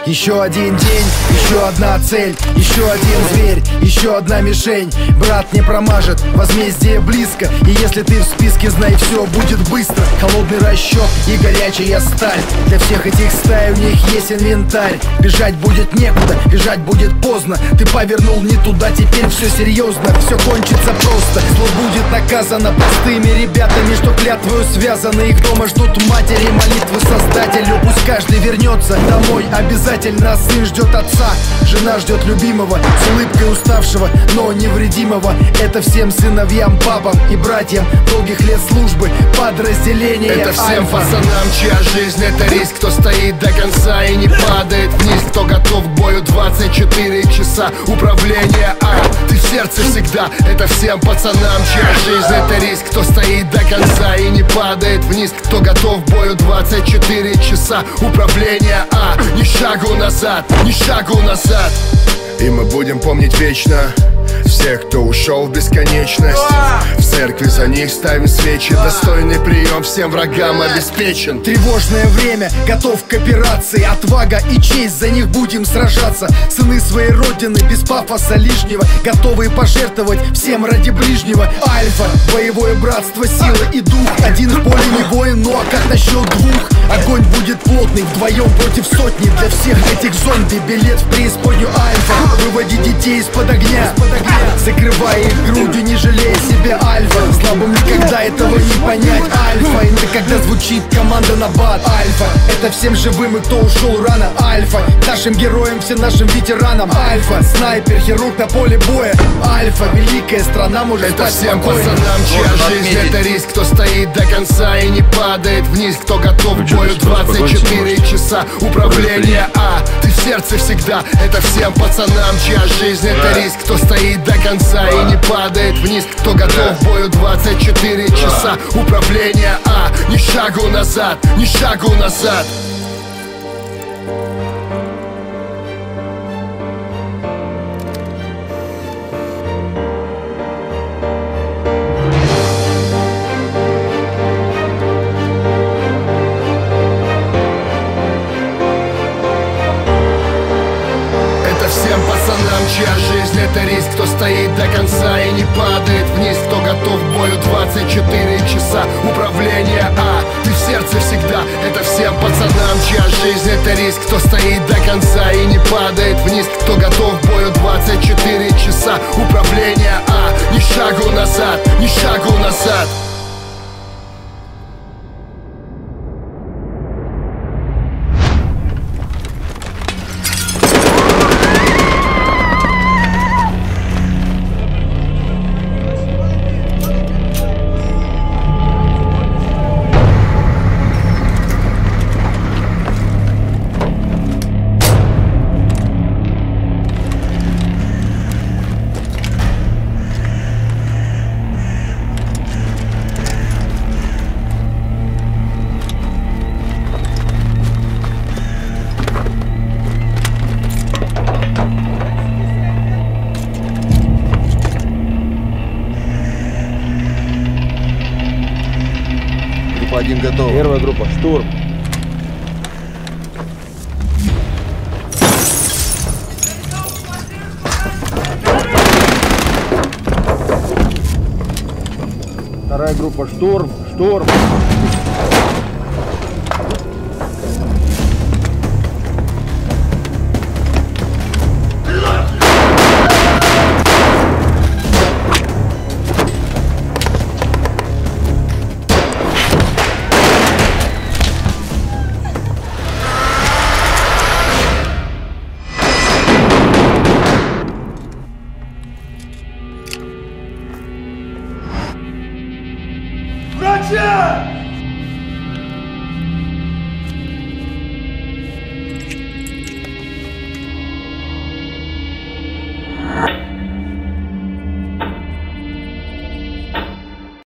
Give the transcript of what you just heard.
Еще один день, еще одна цель, еще один зверь, еще одна мишень. Брат не промажет, возмездие близко. И если ты в списке, знай, все будет быстро. Холодный расчет и горячая сталь. Для всех этих стай у них есть инвентарь. Бежать будет некуда, бежать будет поздно. Ты повернул не туда, теперь все серьезно. Все кончится просто, зло будет наказано простыми ребятами, что клятвою связаны. Их дома ждут матери, молитвы Создателю. Пусть каждый вернется домой обязательно. Сын ждет отца, жена ждет любимого, с улыбкой уставшего, но невредимого. Это всем сыновьям, папам и братьям долгих лет службы подразделения Это всем Альфа. пацанам, чья жизнь это риск, кто стоит до конца и не падает вниз, кто готов к бою 24 часа. Управление ты в сердце всегда. Это всем пацанам, чья жизнь это риск, кто стоит до конца и не падает вниз, кто готов к бою 24 часа. Управление ни шагу назад, ни шагу назад. И мы будем помнить вечно всех, кто ушел в бесконечность. В церкви за них ставим свечи. Достойный прием всем врагам обеспечен. Тревожное время, готов к операции. Отвага и честь, за них будем сражаться. Сыны своей родины, без пафоса лишнего, готовые пожертвовать всем ради ближнего. Альфа, боевое братство, сила и дух. Один в поле не воин, ну а как насчет двух? Огонь будет плотный, вдвоем против сотни. Для всех этих зомби билет в преисподнюю Альфа. Выводи детей из-под огня, закрывая их грудью, не жалея себя. Альфа, слабым никогда этого не понять. Альфа, это когда звучит команда на бат. Альфа, это всем живым и кто ушел рано. Альфа, нашим героям, всем нашим ветеранам. Альфа, снайпер, хирург на поле боя. Альфа, великая страна может это спать всем спокойно. пацанам, чья жизнь это риск, кто стоит до конца и не падает вниз, кто готов к бою 24 часа. Управление ты в сердце всегда. Это всем пацанам, чья жизнь это риск, кто стоит до конца и не падает вниз, кто готов к бою 24 часа. Управление ни шагу назад, ни шагу назад. Всем пацанам, чья жизнь это риск, кто стоит до конца и не падает вниз, кто готов к бою 24 часа. Управление ты в сердце всегда. Это всем пацанам, чья жизнь это риск, кто стоит до конца и не падает вниз, кто готов к бою 24 часа. Управление ни шагу назад, ни шагу назад. Один готов. Первая группа, штурм. Вторая группа, штурм, штурм. Братья!